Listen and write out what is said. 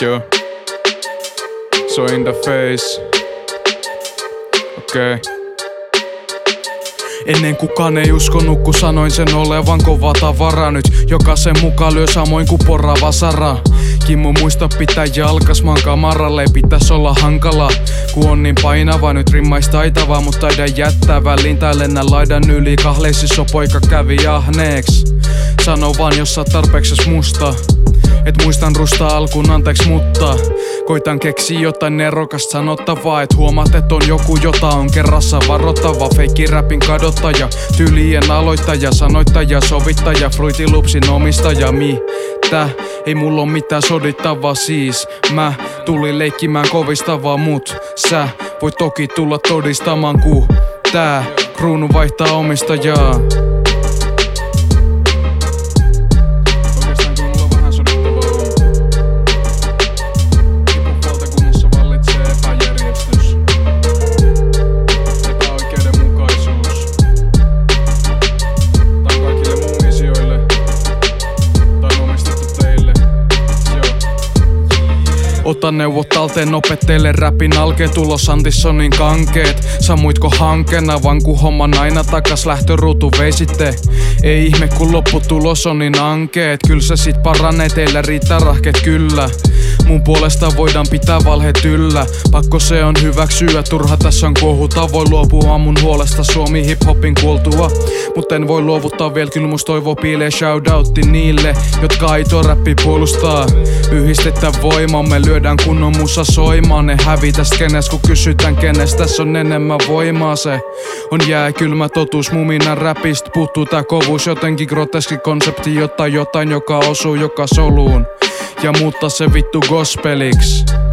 Joo. So in the face. Okei. Ennen kukaan ei uskonut, kun sanoin sen olevan kova tavara. Nyt jokaisen mukaan lyö samoin kuin porra vasara. Kimmo muista pitää jalkas, maan kamaralle ei pitäis olla hankala. Ku on niin painava, nyt rimmais taitava, mut taida jättää väliin tai lennä laidan yli. Kahleisissa poika kävi ahneeks. Sano vaan jos sä tarpeekses musta. Et muistan rustaa alkuun anteeks, mutta koitan keksiä jotain nerokasta sanottavaa. Et huomaat et on joku jota on kerrassa varottava. Feikki räpin kadottaja, tyylien aloittaja, sanoittaja, sovittaja, Fruity Loopsin omistaja. Mitä? Ei mulla oo mitään sodittavaa siis. Mä tulin leikkimään kovistavaa, mut sä voit toki tulla todistamaan, ku tää kruunu vaihtaa omistajaa. Ota neuvot talteen, opettele räpin alkeet, ulos Antis on niin kankeet. Sammuitko hankena, vaan ku homman aina takas lähtöruutu veisitte. Ei ihme kun lopputulos on niin ankeet. Kyl se sit paranee, teillä riittää rahkeet kyllä. Mun puolesta voidaan pitää valheet yllä. Pakko se on hyväksyä, turha tässä on kohuta. Voi luopua mun huolesta Suomi hiphopin kuoltua. Mut en voi luovuttaa vielä, kyl mus toivo piilee. Shoutoutti niille, jotka aito räppi puolustaa. Yhdistetään voimamme, lyödään kunnon musa soimaan. Ne hävii tästä kenes, kun kysytään kenes tässä on enemmän voimaa. Se on jääkylmä totuus, mumina räpistä puuttuu tää kovuus. Jotenkin groteski konsepti, jotain joka osuu joka soluun. Ja muuttaa se vittu gospeliksi.